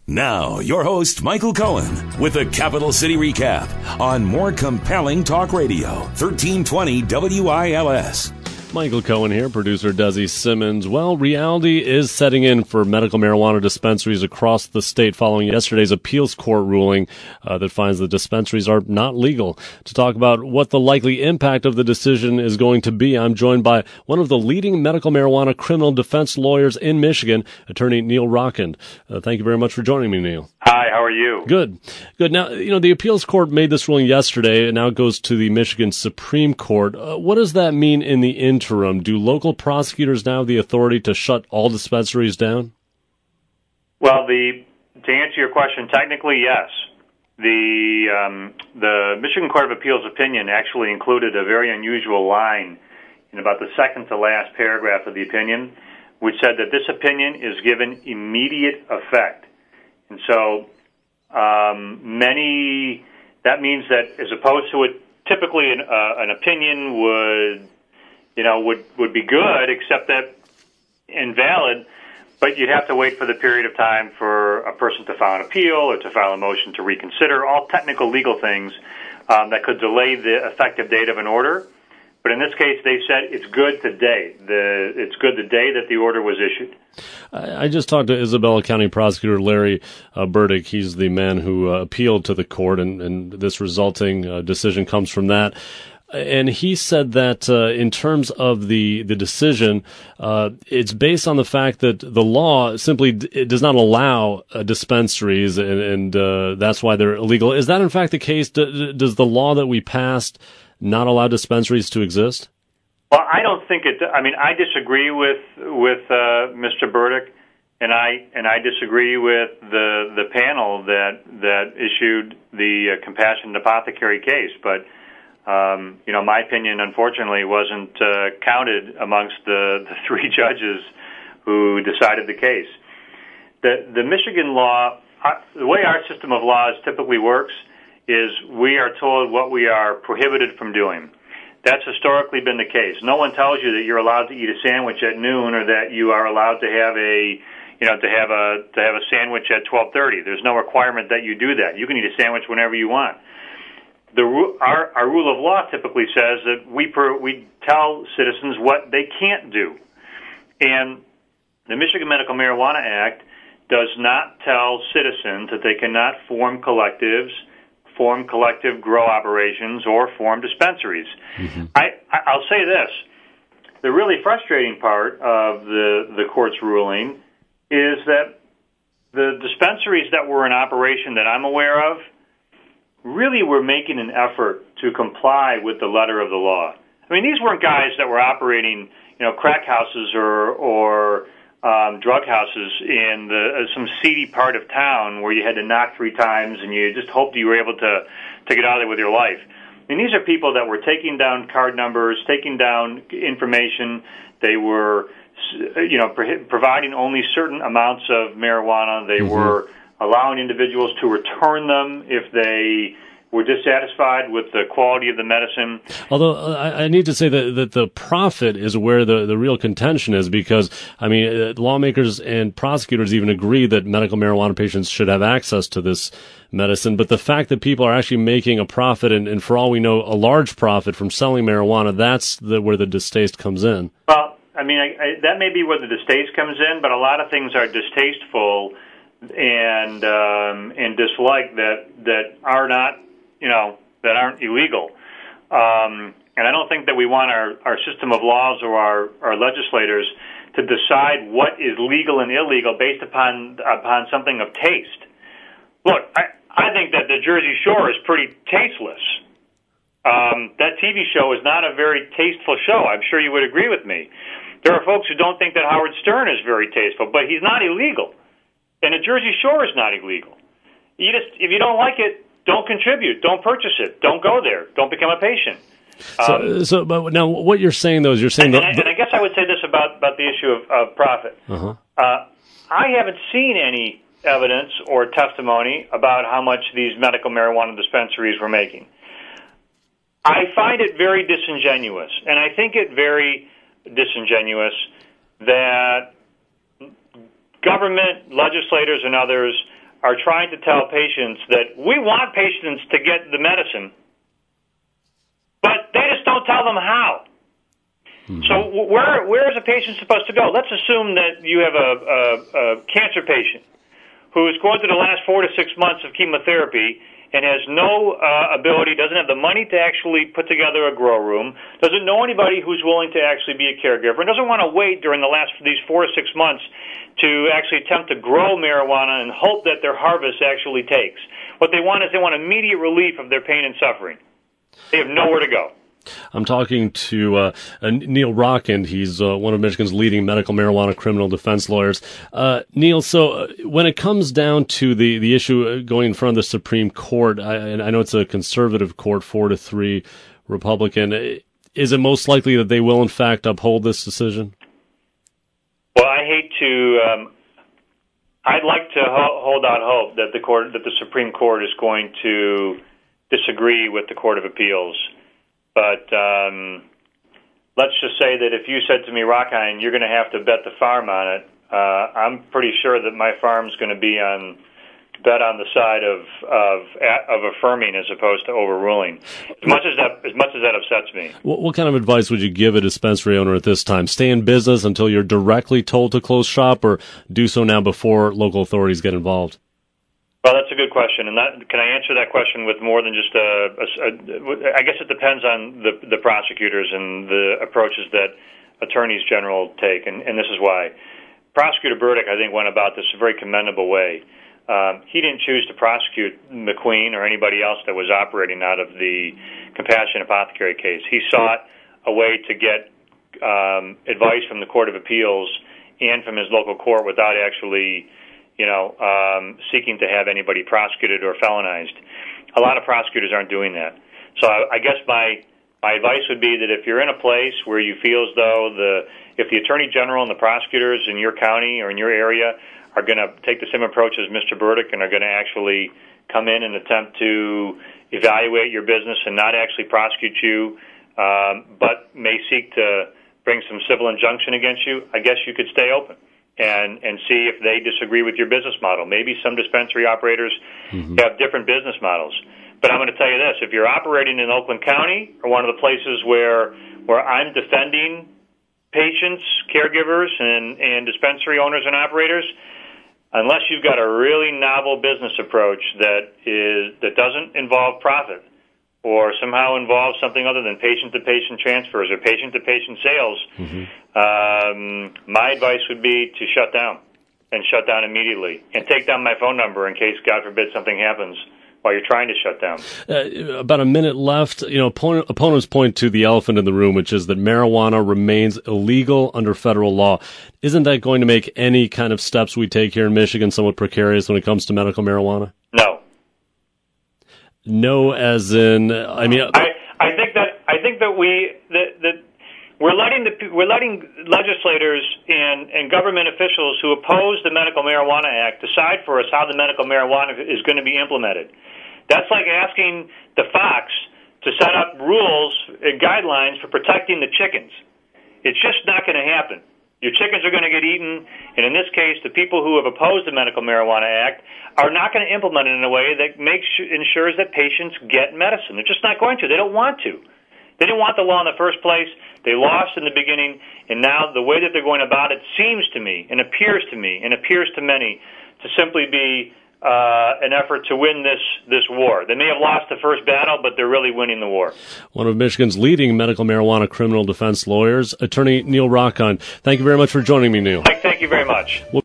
Now, your host, Michael Cohen, with a Capital City Recap on more compelling talk radio, 1320 WILS. Michael Cohen here, producer Desi Simmons. Well, reality is setting in for medical marijuana dispensaries across the state following yesterday's appeals court ruling that finds the dispensaries are not legal. To talk about what the likely impact of the decision is going to be, I'm joined by one of the leading medical marijuana criminal defense lawyers in Michigan, attorney Neil Rockend. Thank you very much for joining me, Neil. Hi, how are you? Good. Now, the appeals court made this ruling yesterday, and now it goes to the Michigan Supreme Court. What does that mean in the interim? Do local prosecutors now have the authority to shut all dispensaries down? Well, to answer your question, technically, yes. The Michigan Court of Appeals opinion actually included a very unusual line in about the second to last paragraph of the opinion, which said that this opinion is given immediate effect. And so that means that as opposed to typically an opinion would be good, except that invalid, but you'd have to wait for the period of time for a person to file an appeal or to file a motion to reconsider, all technical legal things that could delay the effective date of an order. But in this case, they said it's good today. It's good the day that the order was issued. I just talked to Isabella County Prosecutor Larry Burdick. He's the man who appealed to the court, and this resulting decision comes from that. And he said that in terms of the decision, it's based on the fact that the law simply does not allow dispensaries, and that's why they're illegal. Is that in fact the case? Does the law that we passed not allow dispensaries to exist? Well, I don't think it. I mean, I disagree with Mr. Burdick, and I disagree with the panel that issued the compassionate apothecary case. But my opinion, unfortunately, wasn't counted amongst the three judges who decided the case. The Michigan law, the way our system of laws typically works, is we are told what we are prohibited from doing. That's historically been the case. No one tells you that you're allowed to eat a sandwich at noon, or that you are allowed to have a sandwich at 12:30. There's no requirement that you do that. You can eat a sandwich whenever you want. Our rule of law typically says that we tell citizens what they can't do, and the Michigan Medical Marijuana Act does not tell citizens that they cannot form collectives, form collective grow operations, or form dispensaries. Mm-hmm. I'll say this. The really frustrating part of the court's ruling is that the dispensaries that were in operation that I'm aware of really were making an effort to comply with the letter of the law. I mean, these weren't guys that were operating, crack houses or drug houses in some seedy part of town where you had to knock 3 times and you just hoped you were able to get out of there with your life. I mean, these are people that were taking down card numbers, taking down information. They were, providing only certain amounts of marijuana. They were allowing individuals to return them if they were dissatisfied with the quality of the medicine. Although I need to say that the profit is where the real contention is, because, lawmakers and prosecutors even agree that medical marijuana patients should have access to this medicine. But the fact that people are actually making a profit, and for all we know, a large profit from selling marijuana, that's where the distaste comes in. Well, that may be where the distaste comes in, but a lot of things are distasteful and disliked that are not, that aren't illegal. And I don't think that we want our system of laws or our legislators to decide what is legal and illegal based upon something of taste. Look, I think that the Jersey Shore is pretty tasteless. That TV show is not a very tasteful show. I'm sure you would agree with me. There are folks who don't think that Howard Stern is very tasteful, but he's not illegal. And the Jersey Shore is not illegal. If you don't like it, don't contribute. Don't purchase it. Don't go there. Don't become a patient. But now what you're saying, though, is you're saying... And I guess I would say this about the issue of profit. Uh-huh. I haven't seen any evidence or testimony about how much these medical marijuana dispensaries were making. I find it very disingenuous, and I think it very disingenuous that government, legislators, and others are trying to tell patients that we want patients to get the medicine, but they just don't tell them how. Mm-hmm. So where is a patient supposed to go? Let's assume that you have a cancer patient who is going through the last 4 to 6 months of chemotherapy and has no ability, doesn't have the money to actually put together a grow room, doesn't know anybody who's willing to actually be a caregiver, and doesn't want to wait during these 4 to 6 months to actually attempt to grow marijuana and hope that their harvest actually takes. What they want is they want immediate relief of their pain and suffering. They have nowhere to go. I'm talking to Neil Rockind. He's one of Michigan's leading medical marijuana criminal defense lawyers. Neil, so when it comes down to the issue going in front of the Supreme Court, and I know it's a conservative court, 4-3 Republican, is it most likely that they will in fact uphold this decision? Well, I'd like to hold out hope that the Supreme Court is going to disagree with the Court of Appeals. But let's just say that if you said to me, Rockind, you're going to have to bet the farm on it, I'm pretty sure that my farm's going to be bet on the side of affirming as opposed to overruling. As much as that upsets me. What kind of advice would you give a dispensary owner at this time? Stay in business until you're directly told to close shop, or do so now before local authorities get involved? Well, that's a good question, and can I answer that question with more than just I guess it depends on the prosecutors and the approaches that attorneys general take, and this is why. Prosecutor Burdick, I think, went about this a very commendable way. He didn't choose to prosecute McQueen or anybody else that was operating out of the Compassion Apothecary case. He sought a way to get advice from the Court of Appeals and from his local court without actually seeking to have anybody prosecuted or felonized. A lot of prosecutors aren't doing that. So I guess my advice would be that if you're in a place where you feel as though if the Attorney General and the prosecutors in your county or in your area are going to take the same approach as Mr. Burdick and are going to actually come in and attempt to evaluate your business and not actually prosecute you, but may seek to bring some civil injunction against you, I guess you could stay open and see if they disagree with your business model. Maybe some dispensary operators have different business models. But I'm going to tell you this, if you're operating in Oakland County or one of the places where I'm defending patients, caregivers, and dispensary owners and operators, unless you've got a really novel business approach that doesn't involve profit or somehow involves something other than patient-to-patient transfers or patient-to-patient sales, my advice would be to shut down immediately and take down my phone number in case, God forbid, something happens while you're trying to shut down. About a minute left. Opponents point to the elephant in the room, which is that marijuana remains illegal under federal law. Isn't that going to make any kind of steps we take here in Michigan somewhat precarious when it comes to medical marijuana? No. No, as in, I think that we're letting legislators and government officials who oppose the Medical Marijuana Act decide for us how the medical marijuana is going to be implemented. That's like asking the fox to set up rules and guidelines for protecting the chickens. It's just not going to happen. Your chickens are going to get eaten, and in this case, the people who have opposed the Medical Marijuana Act are not going to implement it in a way that ensures that patients get medicine. They're just not going to. They don't want to. They didn't want the law in the first place. They lost in the beginning, and now the way that they're going about it seems to me and appears to many to simply be an effort to win this war. They may have lost the first battle, but they're really winning the war. One of Michigan's leading medical marijuana criminal defense lawyers, Attorney Neil Rockind. Thank you very much for joining me, Neil. Thank you very much.